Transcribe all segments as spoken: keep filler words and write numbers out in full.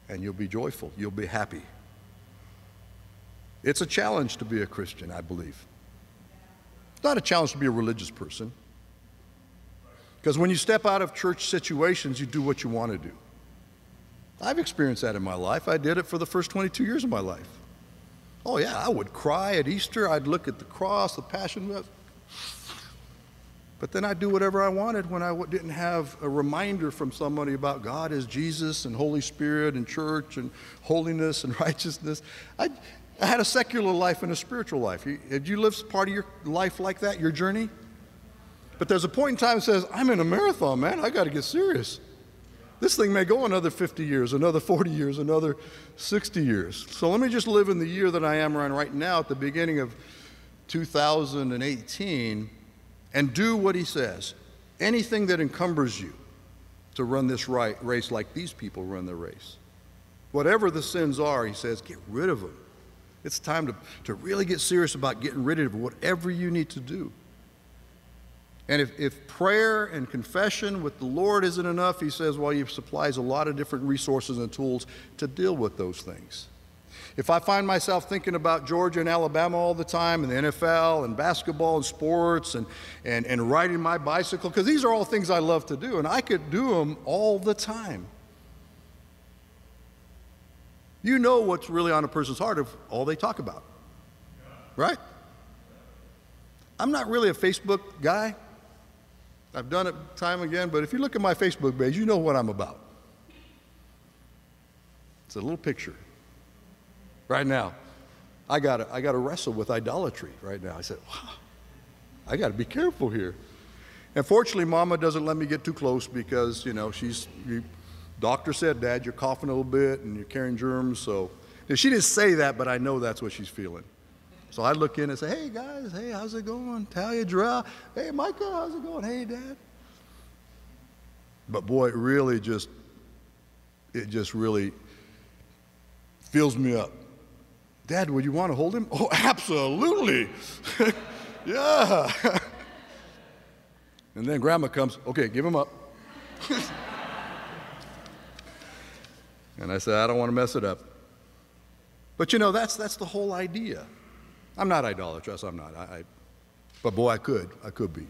and you'll be joyful. You'll be happy. It's a challenge to be a Christian, I believe. It's not a challenge to be a religious person. Because when you step out of church situations, you do what you want to do. I've experienced that in my life. I did it for the first twenty-two years of my life. Oh yeah, I would cry at Easter. I'd look at the cross, the Passion. But then I'd do whatever I wanted when I didn't have a reminder from somebody about God as Jesus and Holy Spirit and church and holiness and righteousness. I, I had a secular life and a spiritual life. Did you live part of your life like that, your journey? But there's a point in time that says, I'm in a marathon, man. I got to get serious. This thing may go another fifty years, another forty years, another sixty years. So let me just live in the year that I am in right now at the beginning of two thousand eighteen and do what he says. Anything that encumbers you to run this right race like these people run their race. Whatever the sins are, he says, get rid of them. It's time to, to really get serious about getting rid of whatever you need to do. And if, if prayer and confession with the Lord isn't enough, he says, well, he supplies a lot of different resources and tools to deal with those things. If I find myself thinking about Georgia and Alabama all the time, and the N F L and basketball and sports and, and, and riding my bicycle, because these are all things I love to do, and I could do them all the time. You know what's really on a person's heart of all they talk about, right? I'm not really a Facebook guy. I've done it time again, but if you look at my Facebook page, you know what I'm about. It's a little picture. Right now, I got I got to wrestle with idolatry right now. I said, wow, I got to be careful here. And fortunately, Mama doesn't let me get too close because, you know, she's, you, doctor said, Dad, you're coughing a little bit and you're carrying germs. So she didn't say that, but I know that's what she's feeling. So I look in and say, hey, guys, hey, how's it going? Talia, Jarrell, hey, Micah, how's it going? Hey, Dad. But boy, it really just, it just really fills me up. Dad, would you want to hold him? Oh, absolutely. Yeah. And then Grandma comes, okay, give him up. And I said, I don't want to mess it up. But you know, that's, that's the whole idea. I'm not idolatrous, I'm not. I, I, but boy, I could. I could be.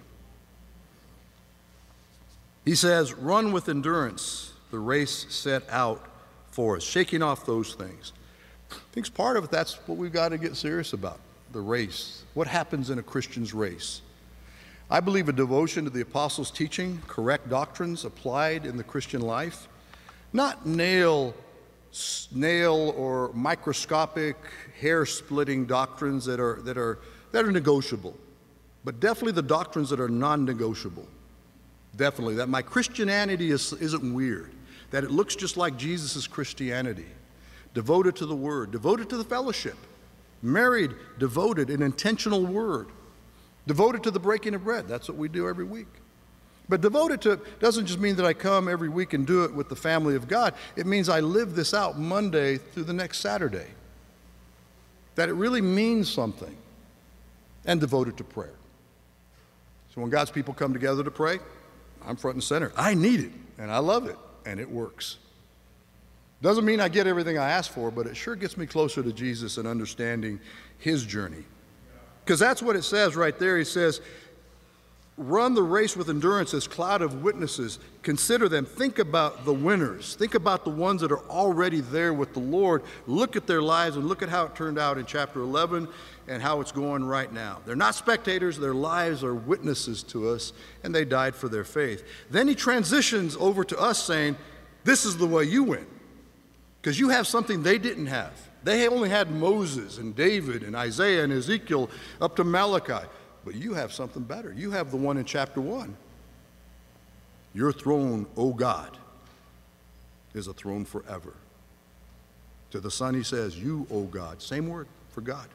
He says, run with endurance the race set out for us, shaking off those things. I think part of it, that's what we've got to get serious about, the race. What happens in a Christian's race? I believe a devotion to the apostles' teaching, correct doctrines applied in the Christian life, not nail, nail or microscopic, hair-splitting doctrines that are, that are, that are negotiable, but definitely the doctrines that are non-negotiable. Definitely, that my Christianity is, isn't weird, that it looks just like Jesus' Christianity. Devoted to the Word, devoted to the fellowship, married, devoted, an intentional word, devoted to the breaking of bread. That's what we do every week. But devoted to doesn't just mean that I come every week and do it with the family of God. It means I live this out Monday through the next Saturday. That it really means something. And devoted to prayer. So when God's people come together to pray, I'm front and center. I need it, and I love it, and it works. Doesn't mean I get everything I ask for, but it sure gets me closer to Jesus and understanding his journey. Because that's what it says right there. He says, run the race with endurance as cloud of witnesses. Consider them. Think about the winners. Think about the ones that are already there with the Lord. Look at their lives and look at how it turned out in chapter eleven and how it's going right now. They're not spectators. Their lives are witnesses to us, and they died for their faith. Then he transitions over to us saying, this is the way you win. Because you have something they didn't have. They only had Moses and David and Isaiah and Ezekiel up to Malachi. But you have something better. You have the one in chapter one. Your throne, O God, is a throne forever. To the Son he says, you, O God. Same word for God.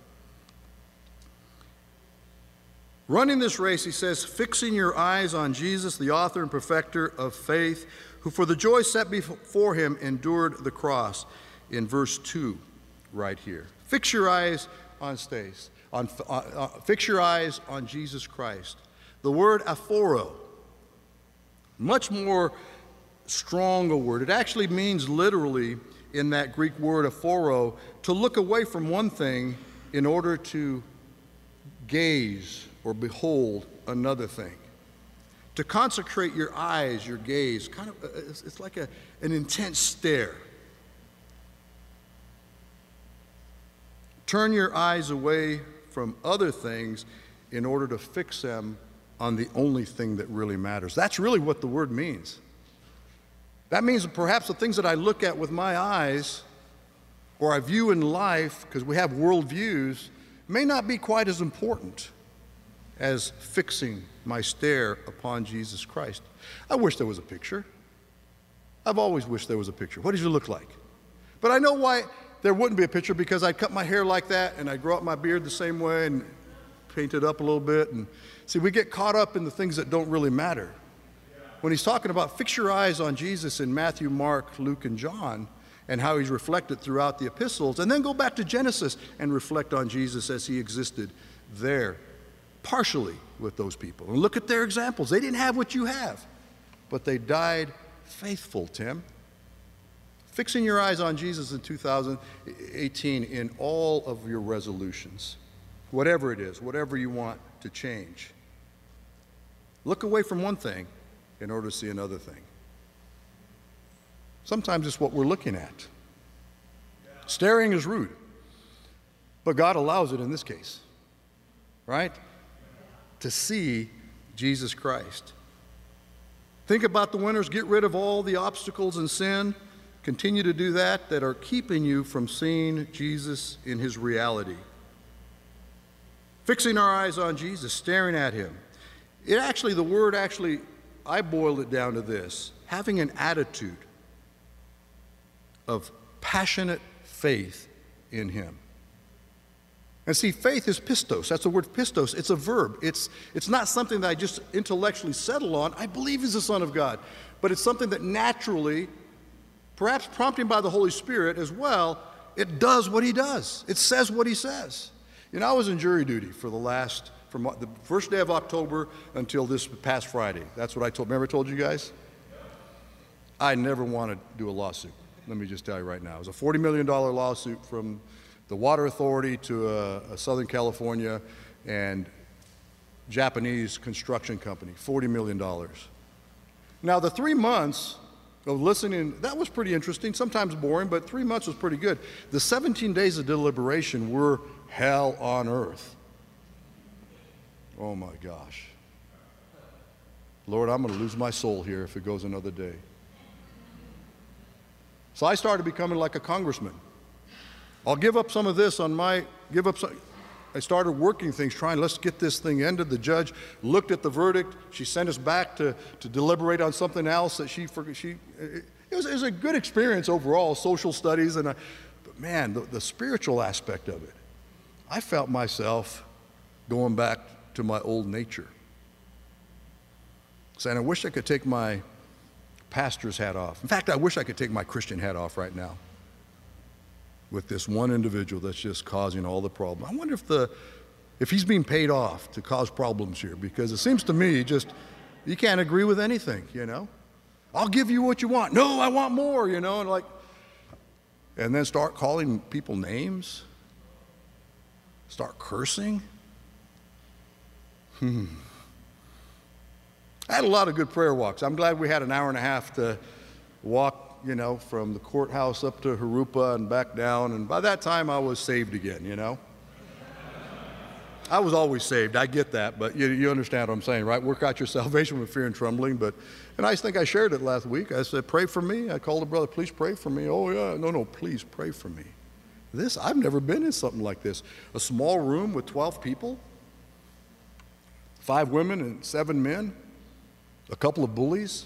Running this race, he says, fixing your eyes on Jesus, the author and perfecter of faith, who for the joy set before him endured the cross, in verse two right here. Fix your eyes on stays, on, uh, uh, fix your eyes on Jesus Christ. The word aphoro, much more strong a word. It actually means literally in that Greek word aphoro, to look away from one thing in order to gaze or behold another thing. To consecrate your eyes, your gaze, kind of, it's, it's like a, an intense stare. Turn your eyes away from other things in order to fix them on the only thing that really matters. That's really what the word means. That means that perhaps the things that I look at with my eyes or I view in life, because we have worldviews, may not be quite as important as fixing my stare upon Jesus Christ. I wish there was a picture. I've always wished there was a picture. What does it look like? But I know why there wouldn't be a picture, because I'd cut my hair like that and I'd grow out my beard the same way and paint it up a little bit. And see, we get caught up in the things that don't really matter. When he's talking about fix your eyes on Jesus in Matthew, Mark, Luke, and John, and how he's reflected throughout the epistles, and then go back to Genesis and reflect on Jesus as he existed there, partially with those people. And look at their examples. They didn't have what you have, but they died faithful, Tim. Fixing your eyes on Jesus in two thousand eighteen in all of your resolutions, whatever it is, whatever you want to change. Look away from one thing in order to see another thing. Sometimes it's what we're looking at. Staring is rude, but God allows it in this case, right? To see Jesus Christ. Think about the winners. Get rid of all the obstacles and sin. Continue to do that that are keeping you from seeing Jesus in his reality. Fixing our eyes on Jesus, staring at him. It actually, the word actually, I boiled it down to this: having an attitude of passionate faith in him. And see, faith is pistos. That's the word pistos. It's a verb. It's, it's not something that I just intellectually settle on. I believe he's the Son of God. But it's something that naturally, perhaps prompting by the Holy Spirit as well, it does what he does. It says what he says. You know, I was in jury duty for the last, from the first day of October until this past Friday. That's what I told, remember I told you guys? I never wanted to do a lawsuit. Let me just tell you right now. It was a forty million dollars lawsuit from the Water Authority to a, a Southern California and Japanese construction company, forty million dollars. Now, the three months of listening, that was pretty interesting, sometimes boring, but three months was pretty good. The seventeen days of deliberation were hell on earth. Oh my gosh. Lord, I'm going to lose my soul here if it goes another day. So I started becoming like a congressman. I'll give up some of this on my, give up some, I started working things, trying, let's get this thing ended. The judge looked at the verdict. She sent us back to, to deliberate on something else that she, she it, was, it was a good experience overall, social studies, and I, but man, the, the spiritual aspect of it, I felt myself going back to my old nature. Saying, I wish I could take my pastor's hat off. In fact, I wish I could take my Christian hat off right now with this one individual that's just causing all the problems. I wonder if the if he's being paid off to cause problems here, because it seems to me just you can't agree with anything, you know. I'll give you what you want. No, I want more, you know, and like and then start calling people names, start cursing. Hmm. I had a lot of good prayer walks. I'm glad we had an hour and a half to walk, you know, from the courthouse up to Harupa and back down. And by that time, I was saved again, you know. I was always saved. I get that. But you, you understand what I'm saying, right? Work out your salvation with fear and trembling. But, and I think I shared it last week. I said, pray for me. I called a brother, please pray for me. Oh, yeah. No, no, please pray for me. This, I've never been in something like this. A small room with twelve people, five women and seven men. A couple of bullies.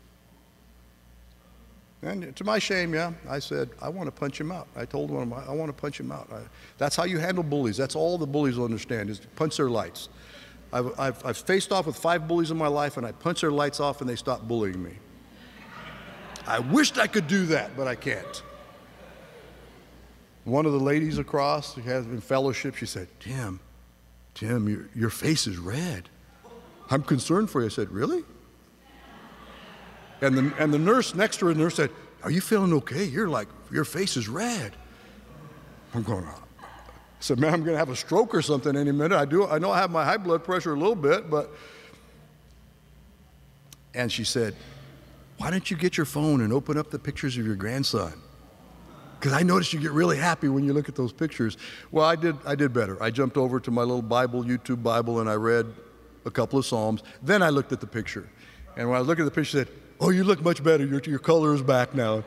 And to my shame, yeah, I said, I want to punch him out. I told one of them, I want to punch him out. I, that's how you handle bullies. That's all the bullies will understand, is to punch their lights. I've, I've, I've faced off with five bullies in my life, and I punch their lights off, and they stop bullying me. I wished I could do that, but I can't. One of the ladies across who has been fellowship, she said, Tim, Tim, your, your face is red. I'm concerned for you. I said, really? And the, and the nurse next to her, the nurse said, are you feeling okay? You're like your face is red. I'm going, I said, man, I'm going to have a stroke or something any minute. I do. I know I have my high blood pressure a little bit, but. And she said, why don't you get your phone and open up the pictures of your grandson? Because I noticed you get really happy when you look at those pictures. Well, I did, I did better. I jumped over to my little Bible, YouTube Bible, and I read a couple of Psalms. Then I looked at the picture. And when I looked at the picture, I said, oh, you look much better. Your, your color is back now.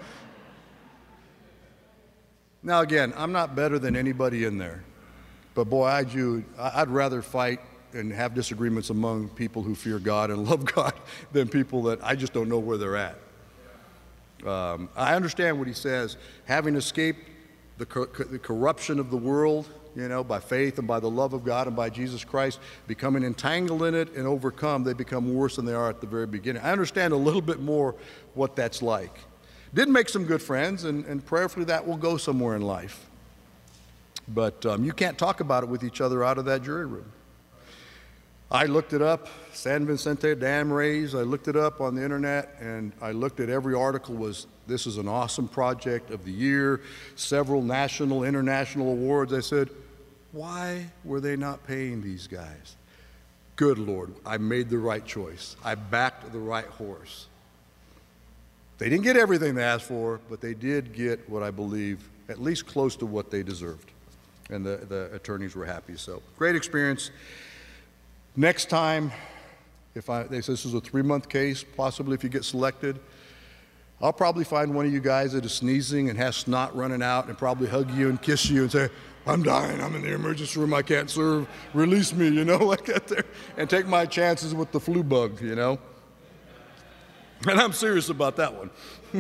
Now, again, I'm not better than anybody in there. But boy, I do, I'd rather fight and have disagreements among people who fear God and love God than people that I just don't know where they're at. Um, I understand what he says, having escaped the, cor the corruption of the world, you know, by faith and by the love of God and by Jesus Christ, becoming entangled in it and overcome, they become worse than they are at the very beginning. I understand a little bit more what that's like. Did make some good friends, and, and prayerfully that will go somewhere in life. But um, you can't talk about it with each other out of that jury room. I looked it up, San Vicente Dam Raise. I looked it up on the internet, and I looked at every article was, this is an awesome project of the year, several national, international awards. I said, why were they not paying these guys? Good Lord, I made the right choice. I backed the right horse. They didn't get everything they asked for, but they did get what I believe, at least close to what they deserved. And the, the attorneys were happy. So great experience. Next time, if I, they say this is a three-month case, possibly if you get selected, I'll probably find one of you guys that is sneezing and has snot running out and probably hug you and kiss you and say, I'm dying, I'm in the emergency room, I can't serve, release me, you know, like that there, and take my chances with the flu bug, you know. And I'm serious about that one.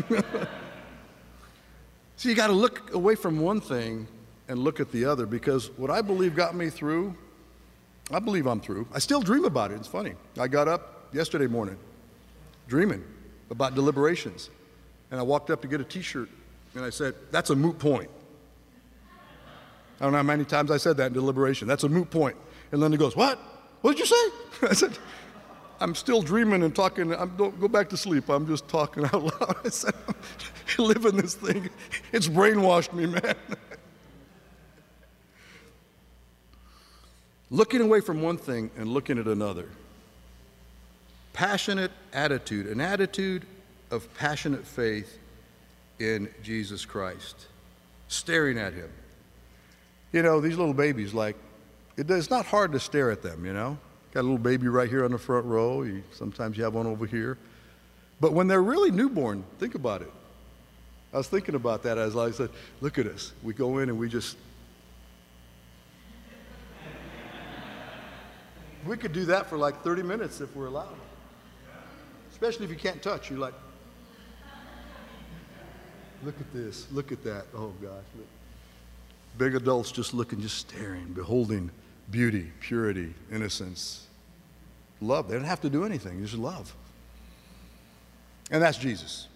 See, you got to look away from one thing and look at the other, because what I believe got me through, I believe I'm through. I still dream about it. It's funny. I got up yesterday morning dreaming about deliberations. And I walked up to get a T-shirt, and I said, that's a moot point. I don't know how many times I said that in deliberation. That's a moot point. And Linda goes, what? What did you say? I said, I'm still dreaming and talking. I'm, don't go back to sleep. I'm just talking out loud. I said, I'm living this thing. It's brainwashed me, man. Looking away from one thing and looking at another. Passionate attitude, an attitude of passionate faith in Jesus Christ. Staring at him. You know, these little babies, like, it, it's not hard to stare at them, you know. Got a little baby right here on the front row. You, sometimes you have one over here. But when they're really newborn, think about it. I was thinking about that as I said, look at us. We go in and we just, we could do that for like thirty minutes if we're allowed. Especially if you can't touch. You're like, look at this, look at that. Oh gosh, look. Big adults just looking, just staring, beholding beauty, purity, innocence, love. They don't have to do anything, just love. And that's Jesus.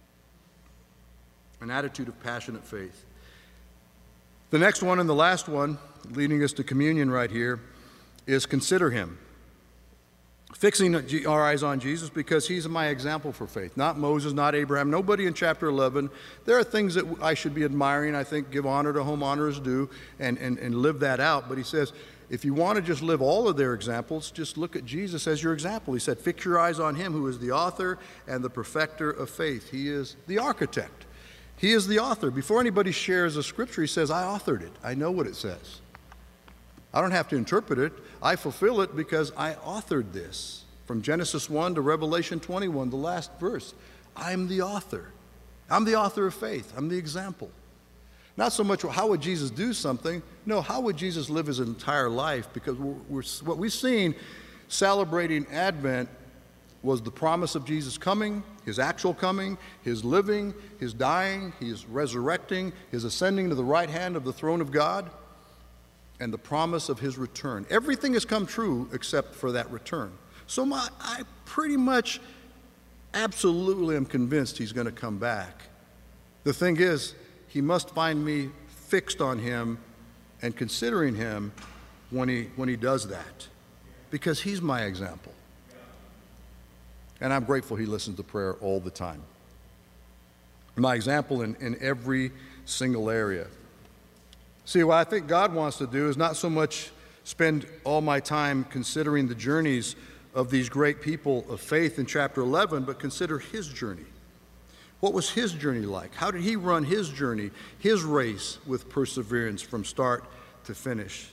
An attitude of passionate faith. The next one and the last one, leading us to communion right here, is consider him. Fixing our eyes on Jesus because he's my example for faith. Not Moses, not Abraham, nobody in chapter eleven. There are things that I should be admiring. I think give honor to whom honor is due and, and, and live that out. But he says, if you want to just live all of their examples, just look at Jesus as your example. He said, fix your eyes on him who is the author and the perfecter of faith. He is the architect. He is the author. Before anybody shares a scripture, he says, I authored it. I know what it says. I don't have to interpret it. I fulfill it because I authored this. From Genesis one to Revelation twenty-one, the last verse. I'm the author. I'm the author of faith. I'm the example. Not so much how would Jesus do something. No, how would Jesus live his entire life? Because we're, we're, what we've seen celebrating Advent was the promise of Jesus coming, his actual coming, his living, his dying, his resurrecting, his ascending to the right hand of the throne of God, and the promise of his return. Everything has come true except for that return. So my, I pretty much absolutely am convinced he's going to come back. The thing is, he must find me fixed on him and considering him when he, when he does that, because he's my example. And I'm grateful he listens to prayer all the time. my example in, in every single area. See, what I think God wants to do is not so much spend all my time considering the journeys of these great people of faith in chapter eleven, but consider his journey. What was his journey like? How did he run his journey, his race with perseverance from start to finish?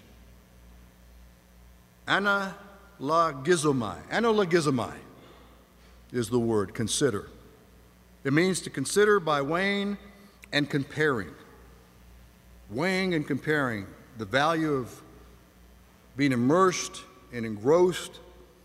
Analogizomai. Analogizomai is the word, consider. It means to consider by weighing and comparing. Weighing and comparing the value of being immersed and engrossed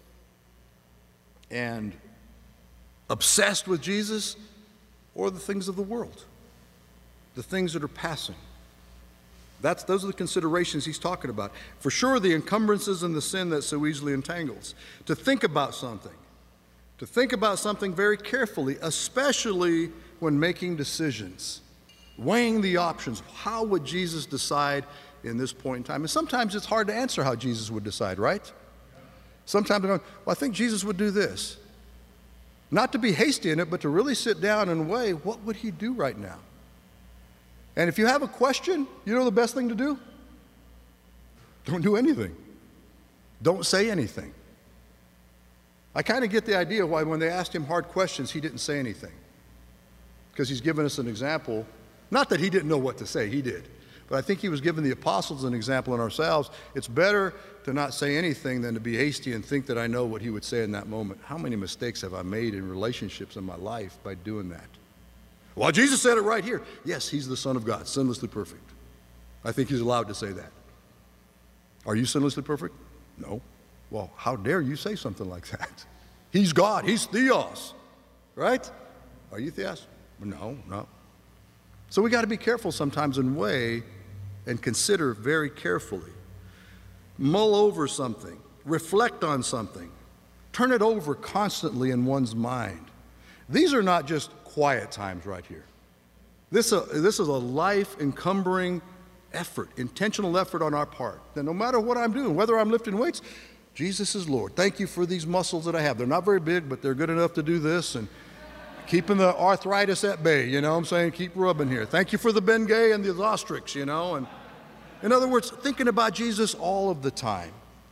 and obsessed with Jesus, or the things of the world, the things that are passing. That's, those are the considerations he's talking about. For sure, the encumbrances and the sin that so easily entangles. To think about something, to think about something very carefully, especially when making decisions, weighing the options. How would Jesus decide in this point in time? And sometimes it's hard to answer how Jesus would decide, right? Sometimes, well, I think Jesus would do this. Not to be hasty in it, but to really sit down and weigh, what would he do right now? And if you have a question, you know the best thing to do? Don't do anything. Don't say anything. I kind of get the idea why when they asked him hard questions, he didn't say anything. Because he's given us an example. Not that he didn't know what to say, he did. But I think he was giving the apostles an example in ourselves. It's better to not say anything than to be hasty and think that I know what he would say in that moment. How many mistakes have I made in relationships in my life by doing that? Well, Jesus said it right here. Yes, he's the Son of God, sinlessly perfect. I think he's allowed to say that. Are you sinlessly perfect? No. Well, how dare you say something like that? He's God. He's Theos, right? Are you Theos? No, no. So we got to be careful sometimes and weigh and consider very carefully. Mull over something, reflect on something, turn it over constantly in one's mind. These are not just quiet times right here. This, uh, this is a life-encumbering effort, intentional effort on our part. That no matter what I'm doing, whether I'm lifting weights, Jesus is Lord. Thank you for these muscles that I have. They're not very big, but they're good enough to do this, and keeping the arthritis at bay, you know what I'm saying? Keep rubbing here. Thank you for the Bengay and the Zostrix, you know? And in other words, thinking about Jesus all of the time.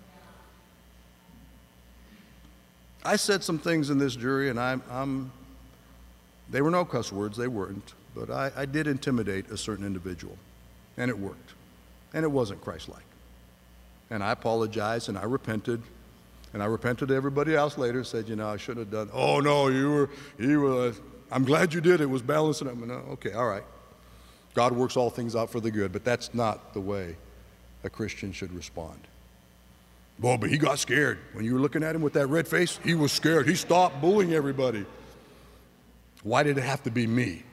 I said some things in this jury, and I'm, I'm they were no cuss words, they weren't, but I, I did intimidate a certain individual, and it worked, and it wasn't Christ-like. And I apologized, and I repented, and I repented to everybody else later, said, you know, I should have done, oh, no, you were, you were, I'm glad you did, it was balancing up. No, okay, all right. God works all things out for the good, but that's not the way a Christian should respond. Well, but he got scared. When you were looking at him with that red face, he was scared. He stopped bullying everybody. Why did it have to be me?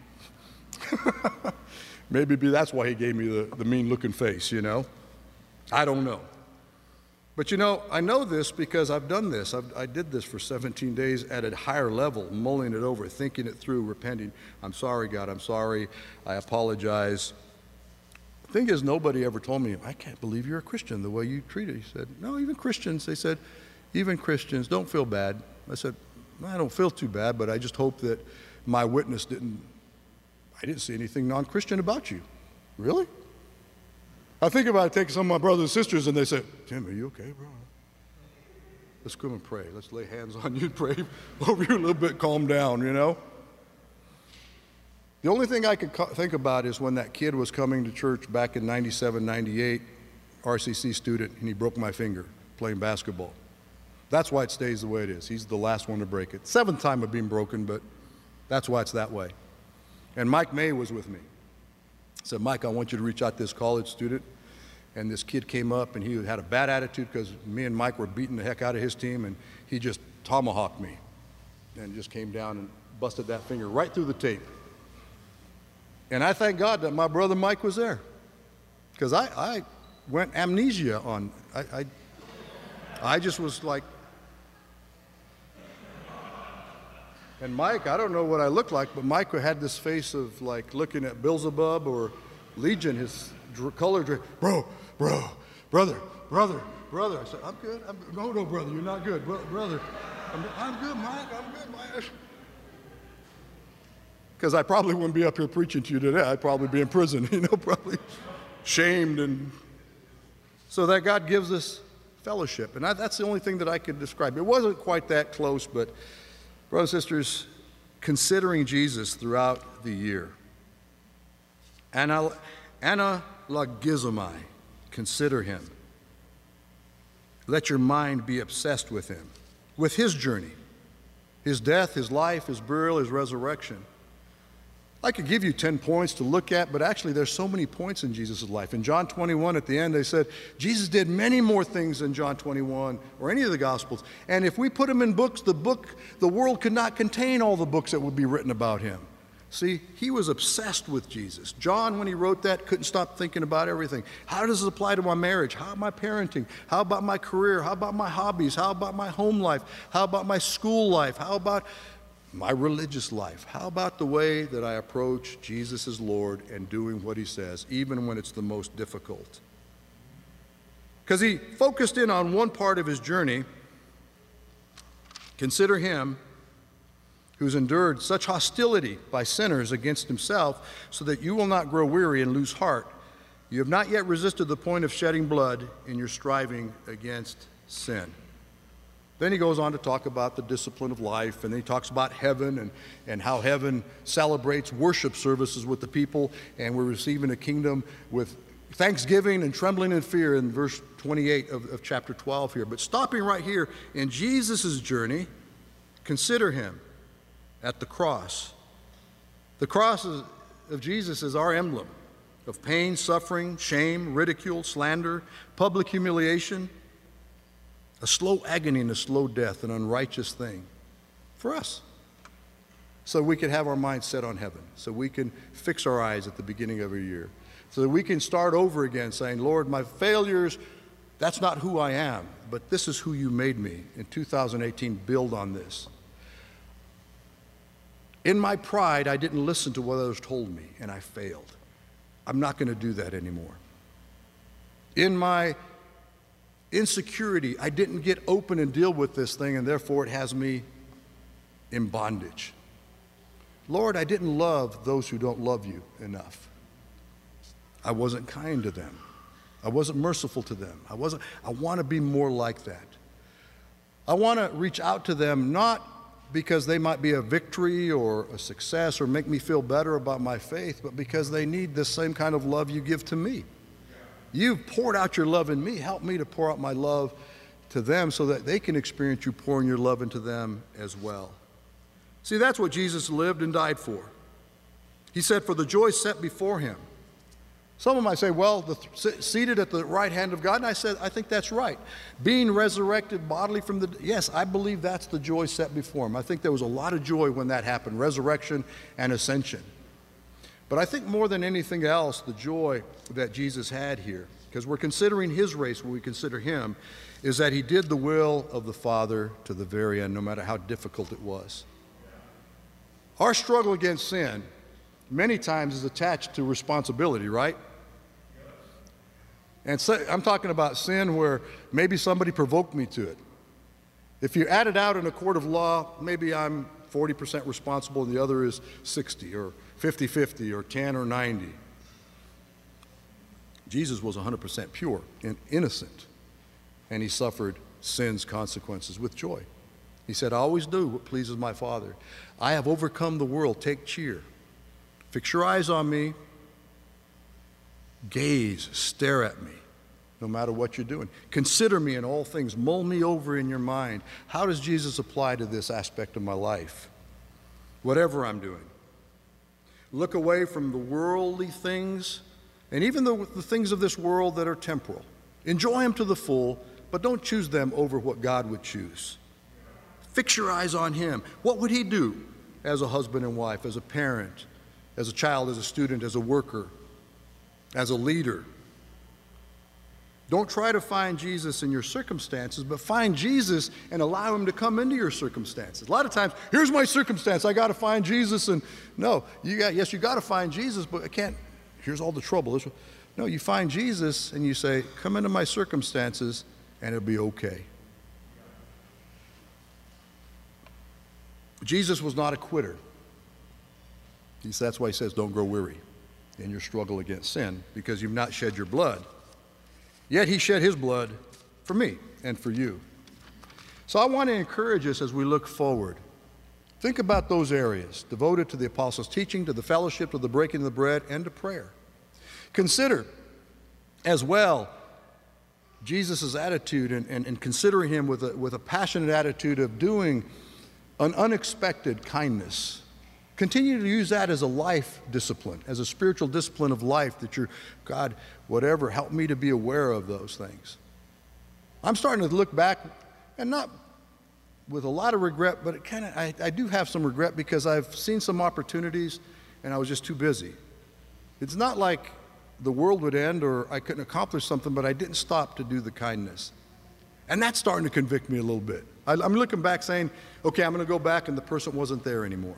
Maybe that's why he gave me the, the mean-looking face, you know? I don't know. But you know, I know this because I've done this. I've, I did this for seventeen days at a higher level, mulling it over, thinking it through, repenting. I'm sorry, God, I'm sorry. I apologize. The thing is, nobody ever told me, I can't believe you're a Christian the way you treat it. He said, no, even Christians, they said, even Christians, don't feel bad. I said, I don't feel too bad, but I just hope that my witness didn't, I didn't see anything non-Christian about you. Really? I think about taking some of my brothers and sisters and they say, Tim, are you okay, bro? Let's come and pray. Let's lay hands on you and pray over you a little bit, calm down, you know? The only thing I could think about is when that kid was coming to church back in ninety-seven, ninety-eight, R C C student, and he broke my finger playing basketball. That's why it stays the way it is. He's the last one to break it. Seventh time of being broken, but that's why it's that way. And Mike May was with me. I said, Mike, I want you to reach out to this college student. And this kid came up, and he had a bad attitude because me and Mike were beating the heck out of his team, and he just tomahawked me and just came down and busted that finger right through the tape. And I thank God that my brother Mike was there, because I, I went amnesia on, I, I, I just was like, and Mike, I don't know what I looked like, but Mike had this face of like looking at Beelzebub or Legion, his dr- color, dr- bro, bro, brother, brother, brother. I said, I'm good. I'm, no, no, brother, you're not good. Bro, brother, I'm, I'm good, Mike, I'm good, Mike. because I probably wouldn't be up here preaching to you today. I'd probably be in prison, you know, probably shamed. And so that God gives us fellowship. And I, that's the only thing that I could describe. It wasn't quite that close, but brothers and sisters, considering Jesus throughout the year. Ana, analogizomai, consider him. Let your mind be obsessed with him, with his journey, his death, his life, his burial, his resurrection. I could give you ten points to look at, but actually there's so many points in Jesus' life. In John twenty-one, at the end, they said, Jesus did many more things than John twenty-one or any of the Gospels. And if we put them in books, the book, the world could not contain all the books that would be written about him. See, he was obsessed with Jesus. John, when he wrote that, couldn't stop thinking about everything. How does it apply to my marriage? How am I parenting? How about my career? How about my hobbies? How about my home life? How about my school life? How about my religious life? How about the way that I approach Jesus as Lord and doing what he says, even when it's the most difficult? Because he focused in on one part of his journey. Consider him who's endured such hostility by sinners against himself, so that you will not grow weary and lose heart. You have not yet resisted the point of shedding blood in your striving against sin. Then he goes on to talk about the discipline of life, and then he talks about heaven and, and how heaven celebrates worship services with the people, and we're receiving a kingdom with thanksgiving and trembling and fear in verse twenty-eight of, of chapter twelve here. But stopping right here in Jesus' journey, consider him at the cross. The cross is, of Jesus is our emblem of pain, suffering, shame, ridicule, slander, public humiliation, a slow agony and a slow death, an unrighteous thing for us. So we can have our minds set on heaven, so we can fix our eyes at the beginning of a year, so that we can start over again saying, Lord, my failures, that's not who I am, but this is who you made me. In two thousand eighteen, build on this. In my pride, I didn't listen to what others told me, and I failed. I'm not going to do that anymore. In my insecurity, I didn't get open and deal with this thing, and therefore it has me in bondage. Lord, I didn't love those who don't love you enough. I wasn't kind to them. I wasn't merciful to them. I wasn't, I want to be more like that. I want to reach out to them, not because they might be a victory or a success or make me feel better about my faith, but because they need the same kind of love you give to me. You've poured out your love in me. Help me to pour out my love to them so that they can experience you pouring your love into them as well. See, that's what Jesus lived and died for. He said, for the joy set before him. Some of them might say, well, the th- seated at the right hand of God. And I said, I think that's right. Being resurrected bodily from the, yes, I believe that's the joy set before him. I think there was a lot of joy when that happened, resurrection and ascension. But I think more than anything else, the joy that Jesus had here, because we're considering his race when we consider him, is that he did the will of the Father to the very end, no matter how difficult it was. Our struggle against sin many times is attached to responsibility, right? And so, I'm talking about sin where maybe somebody provoked me to it. If you add it out in a court of law, maybe I'm forty percent responsible and the other is sixty or fifty fifty or ten or ninety. Jesus was one hundred percent pure and innocent, and he suffered sin's consequences with joy. He said, I always do what pleases my Father. I have overcome the world. Take cheer. Fix your eyes on me. Gaze, stare at me, no matter what you're doing. Consider me in all things. Mull me over in your mind. How does Jesus apply to this aspect of my life? Whatever I'm doing. Look away from the worldly things and even the, the things of this world that are temporal. Enjoy them to the full, but don't choose them over what God would choose. Fix your eyes on him. What would he do as a husband and wife, as a parent, as a child, as a student, as a worker, as a leader? Don't try to find Jesus in your circumstances, but find Jesus and allow him to come into your circumstances. A lot of times, here's my circumstance, I got to find Jesus. And no, you got, yes, you got to find Jesus, but I can't, here's all the trouble. No, you find Jesus and you say, come into my circumstances and it'll be okay. Jesus was not a quitter. He, that's why he says, don't grow weary in your struggle against sin, because you've not shed your blood. Yet he shed his blood for me and for you. So I want to encourage us as we look forward. Think about those areas devoted to the apostles' teaching, to the fellowship, to the breaking of the bread, and to prayer. Consider as well Jesus' attitude and, and, and considering him with a, with a passionate attitude of doing an unexpected kindness. Continue to use that as a life discipline, as a spiritual discipline of life that you're, God, whatever, help me to be aware of those things. I'm starting to look back, and not with a lot of regret, but it kind of, I, I do have some regret because I've seen some opportunities and I was just too busy. It's not like the world would end or I couldn't accomplish something, but I didn't stop to do the kindness. And that's starting to convict me a little bit. I, I'm looking back saying, okay, I'm going to go back and the person wasn't there anymore.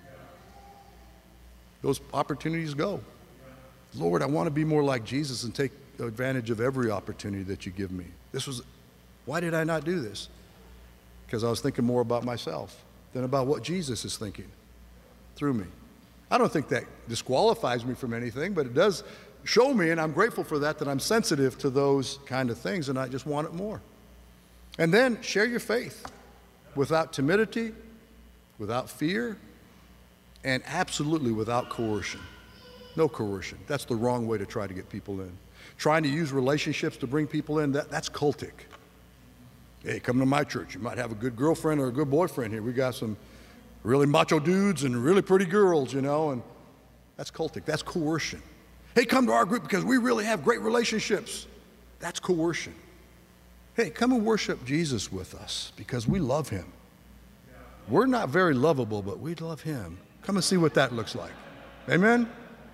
Those opportunities go. Lord, I want to be more like Jesus and take advantage of every opportunity that you give me. This was, why did I not do this? Because I was thinking more about myself than about what Jesus is thinking through me. I don't think that disqualifies me from anything, but it does show me, and I'm grateful for that, that I'm sensitive to those kind of things, and I just want it more. And then share your faith without timidity, without fear, and absolutely without coercion. No coercion. That's the wrong way to try to get people in. Trying to use relationships to bring people in, that, that's cultic. Hey, come to my church. You might have a good girlfriend or a good boyfriend here. We got some really macho dudes and really pretty girls, you know, and that's cultic. That's coercion. Hey, come to our group because we really have great relationships. That's coercion. Hey, come and worship Jesus with us because we love him. We're not very lovable, but we love him. Come and see what that looks like. Amen?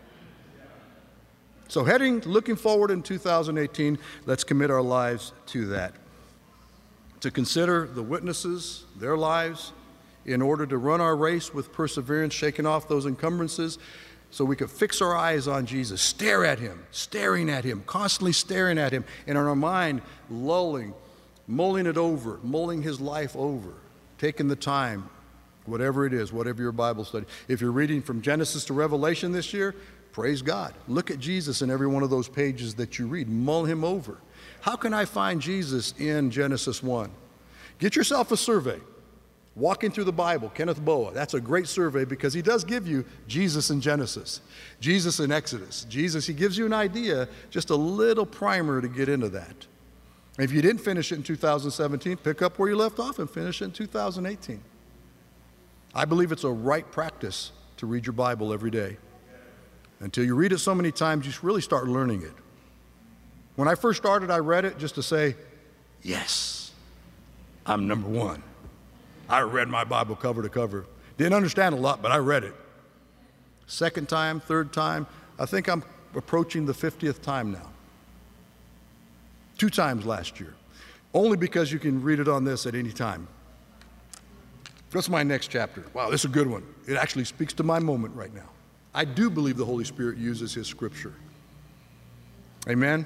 So heading, looking forward in two thousand eighteen, let's commit our lives to that. To consider the witnesses, their lives, in order to run our race with perseverance, shaking off those encumbrances, so we could fix our eyes on Jesus, stare at him, staring at him, constantly staring at him, and in our mind, lulling, mulling it over, mulling his life over, taking the time, whatever it is, whatever your Bible study. If you're reading from Genesis to Revelation this year, praise God. Look at Jesus in every one of those pages that you read. Mull him over. How can I find Jesus in Genesis one? Get yourself a survey. Walking Through the Bible, Kenneth Boa. That's a great survey because he does give you Jesus in Genesis, Jesus in Exodus. Jesus, he gives you an idea, just a little primer to get into that. If you didn't finish it in two thousand seventeen, pick up where you left off and finish it in two thousand eighteen. I believe it's a right practice to read your Bible every day. Until you read it so many times, you really start learning it. When I first started, I read it just to say, yes, I'm number one. I read my Bible cover to cover. Didn't understand a lot, but I read it. Second time, third time, I think I'm approaching the fiftieth time now. Two times last year. Only because you can read it on this at any time. What's my next chapter? Wow, this is a good one. It actually speaks to my moment right now. I do believe the Holy Spirit uses his scripture. Amen?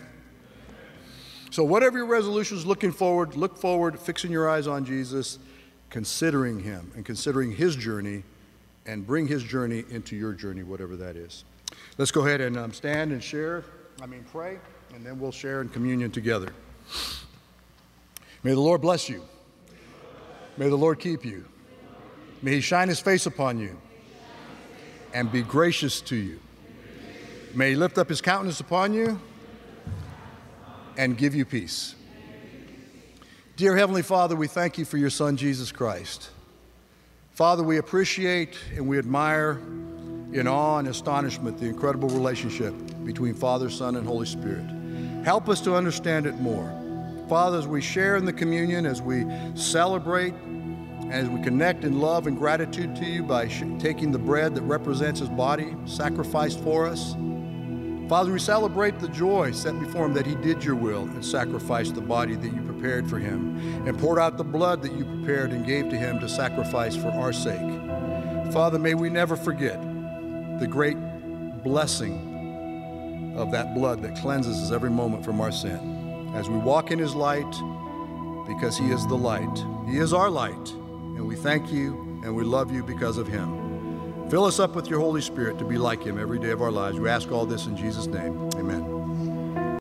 So whatever your resolution is, looking forward, look forward, fixing your eyes on Jesus, considering him and considering his journey, and bring his journey into your journey, whatever that is. Let's go ahead and um, stand and share, I mean pray, and then we'll share in communion together. May the Lord bless you. May the Lord keep you. May he shine his face upon you and be gracious to you. May he lift up his countenance upon you and give you peace. Dear Heavenly Father, we thank you for your Son, Jesus Christ. Father, we appreciate and we admire in awe and astonishment the incredible relationship between Father, Son, and Holy Spirit. Help us to understand it more. Father, as we share in the communion, as we celebrate, and as we connect in love and gratitude to you by sh- taking the bread that represents his body, sacrificed for us, Father, we celebrate the joy set before him that he did your will and sacrificed the body that you prepared for him and poured out the blood that you prepared and gave to him to sacrifice for our sake. Father, may we never forget the great blessing of that blood that cleanses us every moment from our sin. As we walk in his light, because he is the light. He is our light, and we thank you and we love you because of him. Fill us up with your Holy Spirit to be like him every day of our lives. We ask all this in Jesus' name. Amen.